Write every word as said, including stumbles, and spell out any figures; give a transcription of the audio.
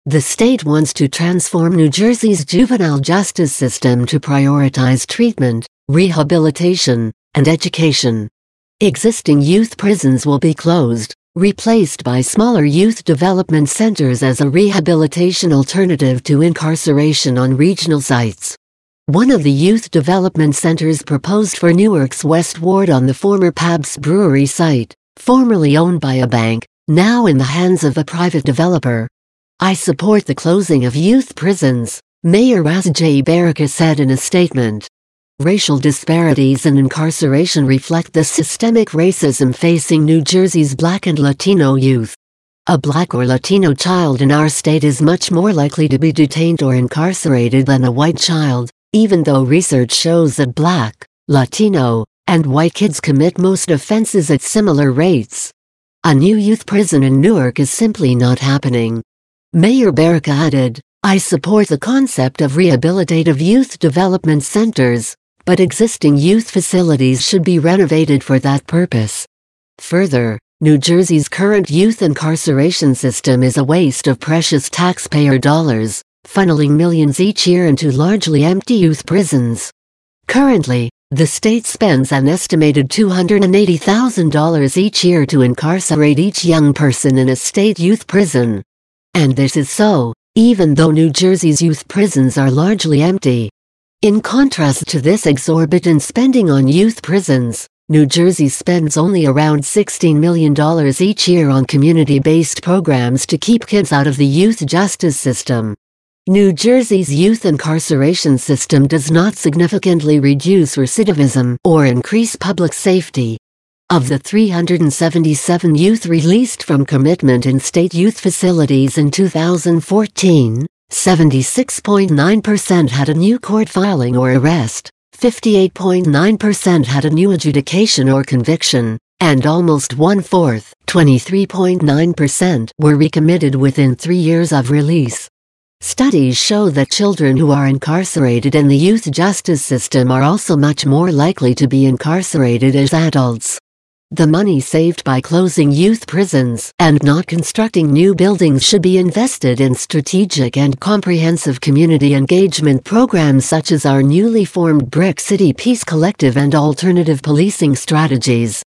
The state wants to transform New Jersey's juvenile justice system to prioritize treatment, rehabilitation, and education. Existing youth prisons will be closed, replaced by smaller youth development centers as a rehabilitation alternative to incarceration on regional sites. One of the youth development centers proposed for Newark's West Ward on the former Pabst Brewery site, formerly owned by a bank, now in the hands of a private developer. "I support the closing of youth prisons," Mayor Ras J. Baraka said in a statement. Racial disparities in incarceration reflect the systemic racism facing New Jersey's Black and Latino youth. A Black or Latino child in our state is much more likely to be detained or incarcerated than a white child, even though research shows that Black, Latino, and white kids commit most offenses at similar rates. A new youth prison in Newark is simply not happening. Mayor Baraka added, "I support the concept of rehabilitative youth development centers, but existing youth facilities should be renovated for that purpose." Further, New Jersey's current youth incarceration system is a waste of precious taxpayer dollars, funneling millions each year into largely empty youth prisons. Currently, the state spends an estimated two hundred eighty thousand dollars each year to incarcerate each young person in a state youth prison. And this is so, even though New Jersey's youth prisons are largely empty. In contrast to this exorbitant spending on youth prisons, New Jersey spends only around sixteen million dollars each year on community-based programs to keep kids out of the youth justice system. New Jersey's youth incarceration system does not significantly reduce recidivism or increase public safety. Of the three hundred seventy-seven youth released from commitment in state youth facilities in two thousand fourteen, seventy-six point nine percent had a new court filing or arrest, fifty-eight point nine percent had a new adjudication or conviction, and almost one-fourth, twenty-three point nine percent, were recommitted within three years of release. Studies show that children who are incarcerated in the youth justice system are also much more likely to be incarcerated as adults. The money saved by closing youth prisons and not constructing new buildings should be invested in strategic and comprehensive community engagement programs such as our newly formed Brick City Peace Collective and alternative policing strategies.